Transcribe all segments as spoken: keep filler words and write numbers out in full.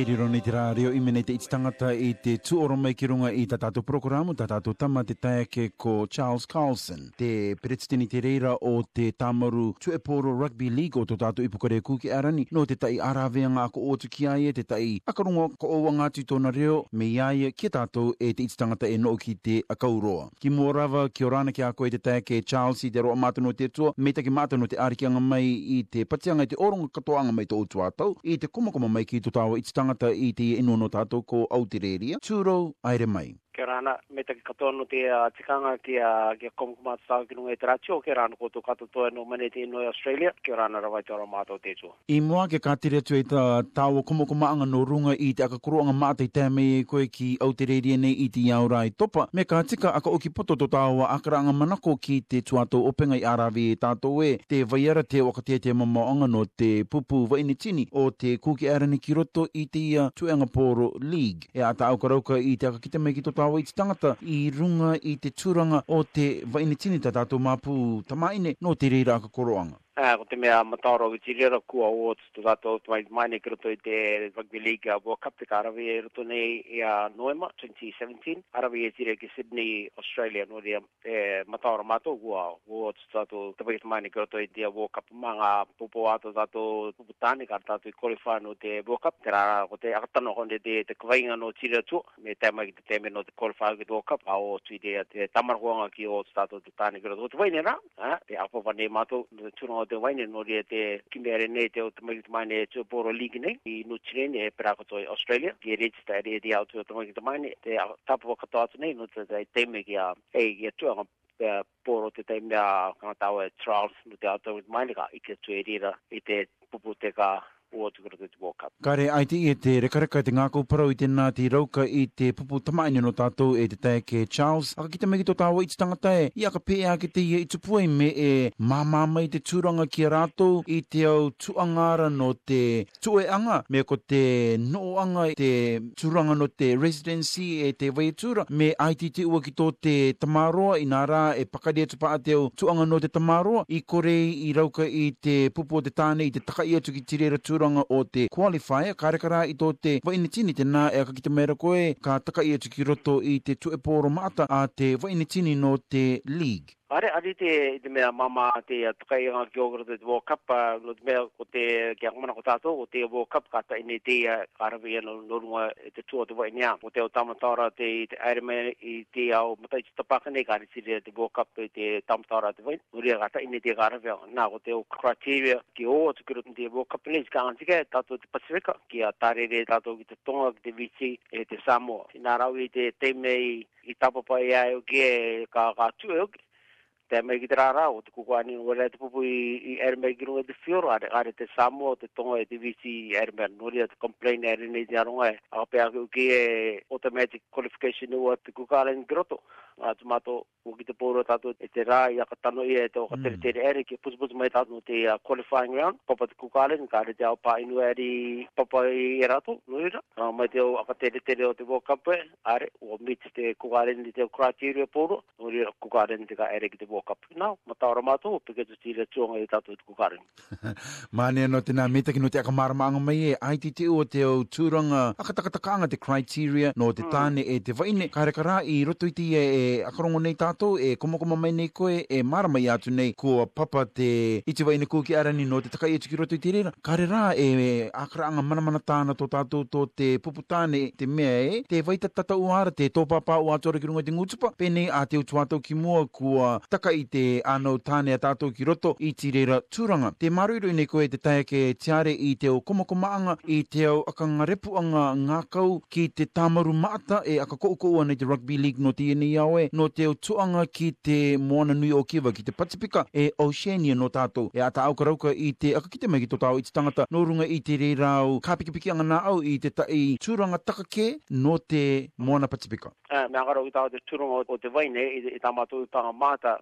Te riro ni te rārio I mene te itangata I te tuoro mai ki runga I tatato programu, tatato tama te taeke ko Charles Carlson. Te peretitini te reira o te tamaru Tueporo Rugby League o tatato ipukare kuki arani. No te tai araweanga ako o tuki aie, te tai akarunga ko owa ngāti tōna reo, me iaia ki tātou e te itangata e no ki te akauroa. Ki mua rawa, ki orana ki a koe te taeke Charles I te roa mātano te tua, me taki mātano te arikianga mai I te patianga I te oronga katoanga mai tō utuatau, I te komakoma mai ki tō tāua tangata I te ino no tātou ko Aotearoa. Tūrou, aere mai. Kia rana, me taki katono te uh, tikanga ki a uh, komakoma tāu ki nunga e te ratio, kia rana koto katotoa no mane te ino Australia, kia rana rawai te ora mātou te tua. I mua ke kātere atu e tā tāua komakoma anga no runga I te akakoroanga mātai tēmei e koe ki Aotearoa nei I te iaurai topa, me ka tika aka oki poto to tāua akaranga manako ki te tuatou openga I arawi e tātou e, te vaiara te wakatea te mamaonga no te pupu wainitini o te kuki arani ki roto I te ia Tuengaporo League. E ata au karauka I te akakita mei ki to tāua I te tangata I runga I te tūranga o te wainitini ta tātou mapu tamaine no te reira akakoroanga. Ah, ko te mea mataoro ki te rera kua o tu tātou mai mai ki roto I te Rugby League World Cup te ka arawi e roto nei I a Noema twenty seventeen. Arawi e tire ki Sydney, Australia, no rea e mataoro mātou kua o tu tātou te mai mai ki roto I te World Cup mga popo ato tātou puputani ka tātou I qualify no te World Cup. Te rara ko te akatano konde te te kawainga no tire atu, me te mai ki te teme no te qualify ki te World Cup, a o tu I te, te tamarahuanga ki o tu tātou te tāne ki roto. Te waine rā, te apawhane mātou, tūnga o te waine no rea te kimere nei te o te mai ki te maine Tueporo League nei I Nutrien e perakoto I Australia ki e register e rea au tu o te mai ki te maine te tapu katoa atu nei no te teime ki a hei ki a tuanga poro te teime a kangatau e Charles no te au tu o te maine ka I ke tu e rea I te pupu te ka o tu kura te World Cup. Kare ai te I te rekareka te ngākau parau I te nā te rauka I te pupu tamaine no tātou e te taeke Charles. Aka kita me ki tō tāua I te tangata e, I aka pēa ki te ia I tupuai me e māmā mai te tūranga ki a rātou I te au tuangara no te tueanga, me ko te nooanga te tūranga no te residency e te waitura, me ai te te ua ki tō te tamaroa I nā rā e pakaria tupa a te au tuanga no te tamaroa, I kore I rauka I te pupu o te tāne I te takai atu ki tirera tūranga o te qualifier, kārekara I tō te wainitini te nā e akakita mera koe, ka taka I atu ki roto I te Tueporo Maata a te wainitini no te league. Are, are te, te mea mama te takai anga ki ogara te World Cup, no te mea ko te ki akamana ko tātou, o te World Cup kata ine te arawi no norunga te tua te wainia, o te o tamatara te te Ironman I te au matai te tapaka nei, kare tiri te World Cup I te tamatara te wain, no rea kata ine te arawi, nā ko te o criteria ki o tu kiro te World Cup nei, ka antika tātou te Pasifika, ki a tarere tātou ki te Tonga, ki te Viti, e te Samoa. Nā rau I te teime I tapapa I ai o ki e ka kātua e oki. Te mai ki te rara o te kukuani o rea te pupu I Ironman ki runga te whioro, are, are te Samoa, te Tonga e te Viti I Ironman. No rea te complain e rene te aronga e, a pēa ki o ki e automatic qualification ua te kukārani ki roto. A tu mato o ki te pōro tātou e te rā I aka tano I e te o ka tere tere ere ki pusipusi mai tātou no te uh, qualifying round, papa te kukārani, ka re te au pā inu eri papa I e rato, no ira. Uh, mai te o aka tere tere o te World Cup e, are, o meet te kukārani te o criteria pōro, no ira kukārani te ka ere ki te World Cup. Nā, mataora mātou, peke tu tira tuonga I tātou te kukārani. Mānea no te nā metaki no te akamaramaanga mai e, ai te te o te au tūranga, akatakatakanga te criteria no te tāne e te waine, kārekara I roto I te e akarongo nei tātou, e komakoma mai nei koe, e maramai atu nei, kua papa te iti waine kuki arani no te takai etu ki roto I te rera. Kare rā, e akaraanga manamana tāna tō tātou tō te puputāne te mea e, te waita tata uara, te tōpapa o atora ki runga te ngutupa, pēnei a te utuatau ki mua kua takai te anau tāne a tātou ki roto I te rera tūranga. Te maruiru nei koe te taeke tiare I te o komakomaanga, I te au akangarepuanga ngākau ki te tamaru maata, e aka koukoua nei te Rugby League no te ieni aue, no te o tuanga ki te moana nui o kiwa, ki te Pasifika, e Oceania no tātou. E ata au karauka I te akakite mai ki tō tāu I te tangata, no runga I te reirau, ka piki-piki anga nā au I te tai tūranga takake no te moana Pasifika. Uh, me angaro I tāu te tūranga o te waine, I, I tā mātou tanga māta,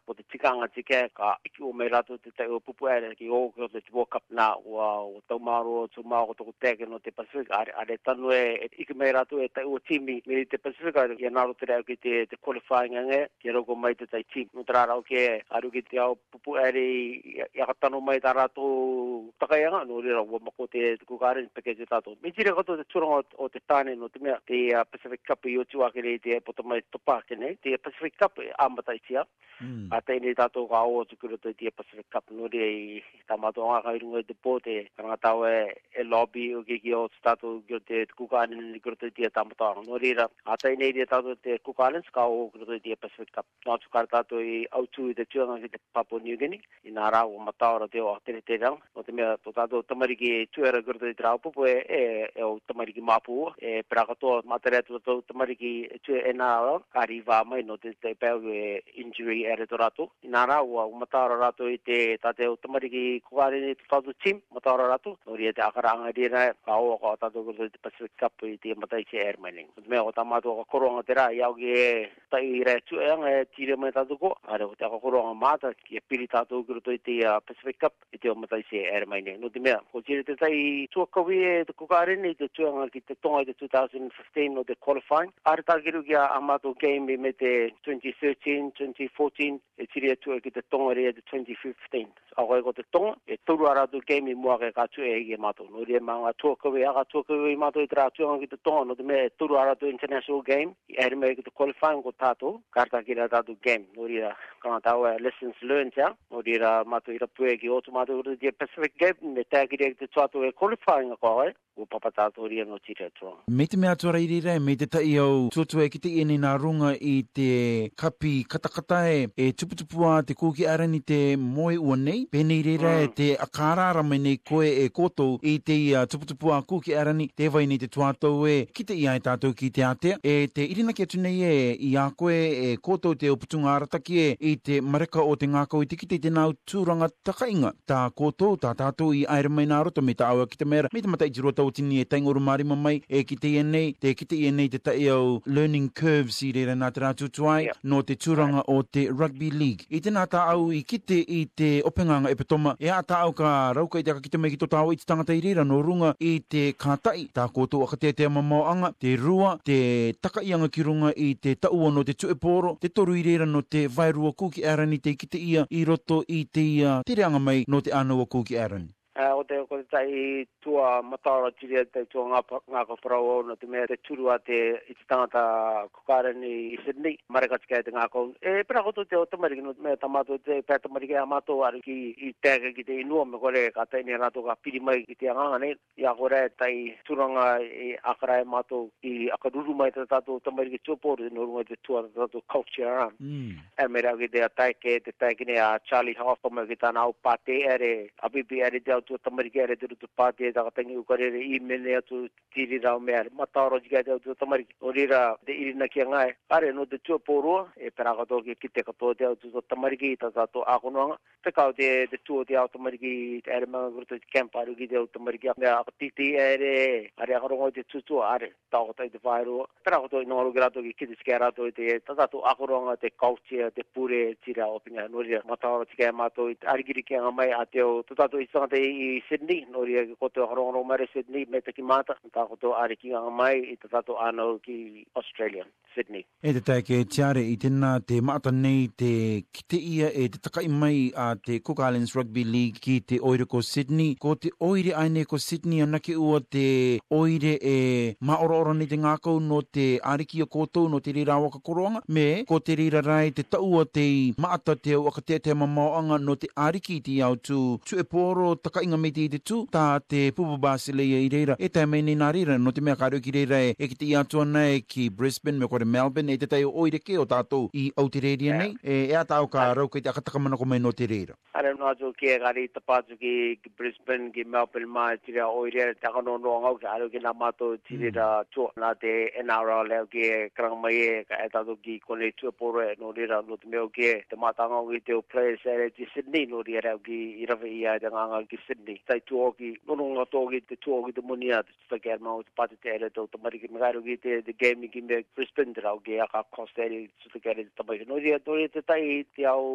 ko te tikanga tike ka iki o me rato te te o pupu ere ki o ko te World Cup na o tau maro tu mao ko to teke no te Pacific are are tanu e iki me rato e te o timi me te Pacific ia naro te rau ki te te qualifying ange ki roko mai te tai team no tra rau ke aru ki te au pupu ere ia ka tanu mai ta rato takaianga no rira wa mako te kukare peke te tato me tira ko te turanga o te tane no te mea te Pacific Cup i o tua ke re te poto mai topa ke nei te Pacific Cup amata i tia a te ni tato ka o te kuro te te Pacific Cup no re i tamato nga ka irunga te po te karanga tau e e lobby o ke ki o tato ki te kukare ni kuro te te tamato no rira a te ni te tato te kukare ka o kuro te te Pacific Cup no tu kar tato i autu i te tuanga ki te Papua New Guinea i nā rā o mataora te o tere te rang no te mea to tato tamariki tuera kuro te traupopo e e o tamariki mapu e prakatoa matare to tamariki tue e nā rā kari wā mai no te te pēu e injury ere to rato i nā rā o mataora rato i te tate o tamariki kukare ni to tato team mataora rato no ria te akaranga rira ka o ka tato kuro te Pacific Cup i te matai se air mining no te mea o tamato ka koronga te rā i au ki e tai re tue e anga e tire mai tato ko are o te ka koronga mata ki e piri tato kuro te te Pacific Cup i te o matai se air mining no te mea ko tire te tai tua kawi e te kukare ni te tuanga ki te tonga i te two thousand fifteen no te qualifying are takiru ki a amato game i me te twenty thirteen twenty fourteen e tiri atua ki te tonga rea te twenty fifteen a koe ko te tonga e turu aratu game i mua ke ka tue e ki mato no rea manga tua kawi aga tua kawi i mato i tera tuanga ki te tonga no te mea e turu aratu international game i ere mea ki te qualifying ko tato karta ki rea tato game no rea kanga tau e lessons learned ya no rea mato i rapue ki otu mato i te Pacific game me te ki rea ki te tuatu e qualifying a koe o papatato ria no tira tuanga. Me te mea tuara irira me te tai au tuatua e ki te ene nā runga i te kapi katakata e e tuputupua te kūki arani te moe ua nei pene irira mm. e te akarara mai nei koe e koto i te uh, tuputupua kūki arani te vai nei te tuatou e ki te ia e tātou ki te atea e te irina ki atu nei e i a koe e koto te uputunga arataki e i te mareka o te ngākau i te ki te te nau tūranga takainga tā koto tā tātou i aere mai nā roto me ta aua ki te mera me te matai jiro tau tini e taingoru marima mai e ki te ienei, te ki te ienei te tai au learning curves i reira nā te rā tutuai, yep. no te tūranga right. o te rugby league. I te nā tā au i kite i te openganga e petoma, e a tā au ka rauka i te akakita mai ki tō tāua i te tangata i reira no runga i te kātai, tā kōtō akatea te amamoanga, te rua, te takaianga ki runga i te taua no te tueporo, te toru i reira no te vairua kūki arani te kite ia i roto i te ia te reanga mai no te anua kūki arani. Uh, o te ko te tai tua mataora tiri te tua ngā, ngā ka wharau no te mea te turu a te i te tangata kukarani i Sydney, marekatika e te ngā kau. E pera koto te o tamariki no te mea tamato te pēr tamariki a mato ari ki i tēka ki te inua me kore ka tai ni rato ka piri mai ki te anganga nei. Ia kore tai turanga i akara e mato i akaruru mai te tato tamariki tuaporu no runga te tua te tato culture around. Mm. E me rau ki te a taike, te taike ne a Charlie Hoffman ki tā nau pate ere, apipi ere te au tua tamariki ere te rutu pāti e takatangi ukarere i mene atu tiri rau mea mataoro jika te au tua tamariki o rira te irina ki a ngai are no te tua pōrua e perakato ki ki te katoa te au tua tamariki i tatato ākonoanga te kau te te tua te au tamariki te ere mga kuruto te camp aru ki te au tamariki mea akatiti ere are akarongo te tutua are taokatai te whaerua perakato i nongaru ki rato ki ki te skia rato i te tatato ākonoanga te culture te pure tira opinga no rira mataoro tika e mato i arikiri ki anga mai a te o tatato i sangate i Sydney, no ria ki koto harongo mare Sydney, me te ki mata, tā koto are ki ngā mai i te tato anō ki Australia, Sydney. E te taike tiare i tēnā te maata nei te kite ia e te takai mai a te Cook Islands Rugby League ki te oire ko Sydney, ko te oire aine ko Sydney anake ua te oire e maoro-oro nei te ngākau no te ariki o koutou no te rira waka koroanga, me ko te rira rai te taua te maata te wakatea te mamaoanga no te ariki ti au tu tu e poro takai inga me te i te tū, tā te pupu bāsileia i reira. E tai mai nei nā reira, no te mea kāru ki reira e, e ki te iatua nei ki Brisbane, me kore Melbourne, e te tai o oire ke o tātou i Aotearoa nei, e, e a tāu ka rau kei te akataka mana ko mai no te reira. Are no atu ki e gari tapatu ki Brisbane, ki Melbourne mai, tira oire, te akanono ngau ki aru ki nā mato tirira tō, nā te N R L leo ki e karanga mai e, ka e tātou ki kone tuaporo e no reira, no te meo ki e, te mātangau ki te o players e te Sydney, no reira ki i rawe ia te nganga ki Sydney. Tai tuoki, nono ngā tōki te tuoki te munia, te tutake ar mau te pate te ere tau tamariki. Me kairu ki te, te game ki me Brisbane te rau ki a ka cost ere tutake ere te tamariki. No ria, no ria te tai te au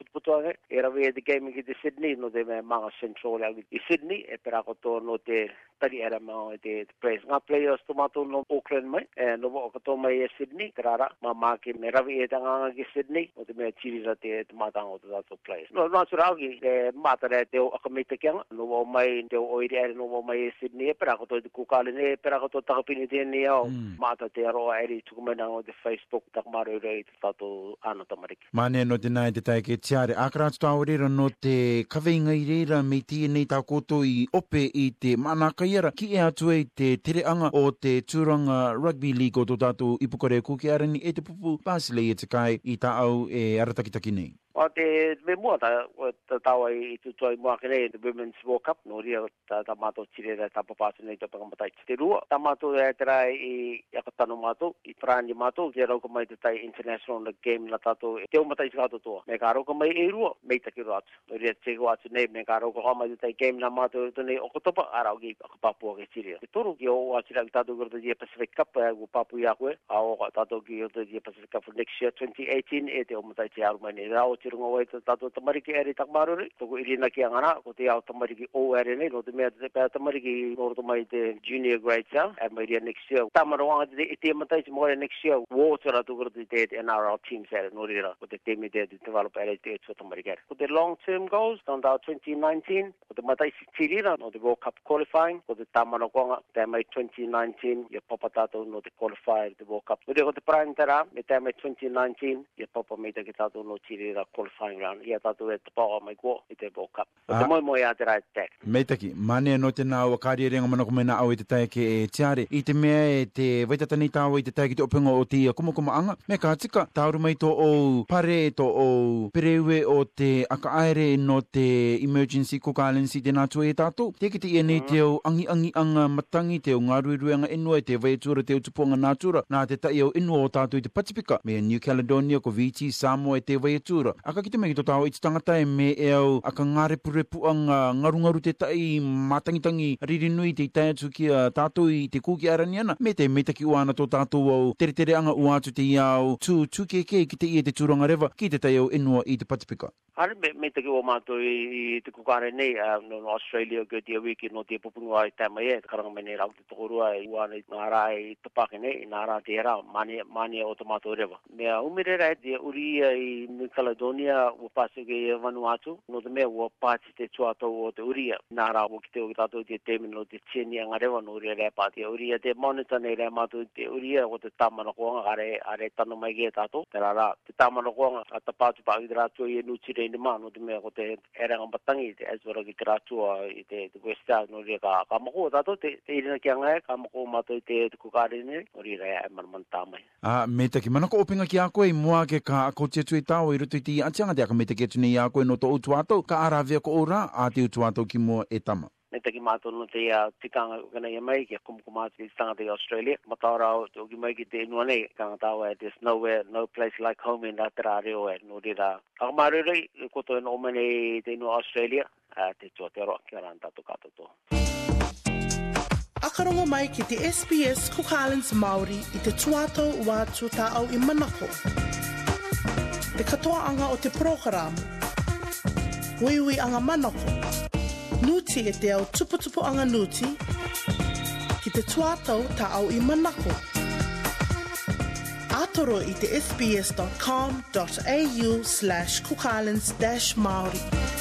putu anga e rawe e te gaming ki te Sydney no te me manga Central i Sydney e pera koto no te tari era mao te place nga players tomato no Auckland mai e no wo koto mai e Sydney karara ma ma ki me rawe e tanga ki Sydney no te me chiri ra te tomato o te place no no sura ki e mata re te o akamita kianga no wo mai te o iri no wo mai e Sydney e pera koto te kukale ne pera koto takapini te ni au mata te roa eri tukumena o te Facebook takmaro rei te tato ano tamariki mane no te nai te tai ke tiare akrats tau rera no te kaweinga i reira me tia nei tā koto i ope i te manaka iara ki e atu e te tereanga o te Turanga Rugby League o tō tātou ipukare kuki arani e te pupu Basile e te kai i tā au e aratakitaki nei. O te me mua ta ta tawa i tu toi mua kere the Women's World Cup no ria ta ta mato chire ta papasu nei to pangamatai te rua ta mato e tra i yakatano mato i prani mato ke ro ko mai te tai international game la tato te o matai ka to to me ka ro ko mai e rua me ta ki ro atu no ria te go atu nei me ka ro ko mai te tai game na mato to nei o ko topa ara o gi ka papu ke chire te toru ki o atu ra tato go te Pacific Cup go papu ya ko a o tato ki o te Pacific Cup for next year twenty eighteen e te o matai te aru mai nei ra tirunga wai te tato tamariki eri takmaruri toko irina ki angana ko te au tamariki o eri nei no te mea te pēr tamariki noro to mai te junior grade cell e mai ria next year tamara wanga te ite matai te moare next year water atu kura te te N R L teams eri no rira ko te temi te te develop eri te etu tamariki eri ko te long term goals down to twenty nineteen ko te matai si tirira no te World Cup qualifying ko te tamara wanga te mai twenty nineteen ia papa tato no te qualifier te World Cup ko te ko te prime tera me te mai twenty nineteen ia papa me te ki tato no tirira qualifying round ia tatu e te pao mai ko i te World Cup. O te moi moi a te rai te. Meitaki, mane no te nā wakari renga mana kumena au i te tae ke e tiare. I te mea e te waitatani tāua i te tae ki te openga o te kumakuma anga. Me ka tika, tāuru mai tō o pare tō o perewe o te akaaere no te emergency kukalensi te nātua e tātou. Te ki te ia nei te o angi angi anga matangi te o ngā ruiruanga inua e te vaiatura te utupuanga nātura. Nā te tai o inua o tātou i te Pasifika. Me New Caledonia ko Viti Samoa e te vaiatura. Aka ki te me ki tō tāua i te tangata e me e au aka ngarepurepu anga ngarungaru te tai matangitangi ririnui te tai atu ki a tātou i te kuki arani ana me te meitaki uana tō tātou au tere tere anga uatu te iau tū tū keke ki te ia te Turanga Rewa ki te tai au inua i te Pasifika. Hare me meitaki o mātou i te kukare nei no Australia go te wiki no te pupunga i tāma e karanga mai nei rau te tokorua i uana i ngā rā i tapake nei i ngā rā te era mania mania o te mātou Rewa. Mea umirera e te uri i New Caledonia o Pasifika i Vanuatu no te mea ua pāti te tuatau o te uria. Nā rā o ki te o ki tātou te temi no te tieni anga rewa no uria rea pāti a uria. Te monitor nei rea mātou te uria o te tāmana koanga are, are tano mai kia tātou. Te rā rā, te tāmana koanga a ta pātu pā ki te rātua i e nuti rei ni mā no te mea ko te eranga matangi te aswara ki te rātua i te, te West Island no ria ka, ka mako tātou te, te irina ki anga e, ka mako mātou i te, te kukare nei no ria rea e manaman tāmai. Ah, me taki manako opinga ki a koe mua ke ka akoti atu i tāu i rutu i ti atianga te aka me taki atu nei a koe no to utu ato ka arawea ko ora a te utu ato ki mua e tama. Me taki mātou no te uh, tikanga kana ia mai ki a kumukumātu ki tangata i Australia. Mataora o te oki mai ki te inua nei, kanga tāua e there's nowhere, no place like home in that rā reo e no rira. Akamarurei, koto e no omane te inua Australia, uh, te tua te aroa ki aran tātou kātou. Akarongo mai ki te S B S Cook Islands Māori i te tuato wātu tāau i manako. Te katoa anga o te programa. Wiwi anga manako. Nuti e te au tuputupu anga nuti. Ki te tuatau tāau i manako. Atoro i te sbs.com.au slash cookislands dash Māori.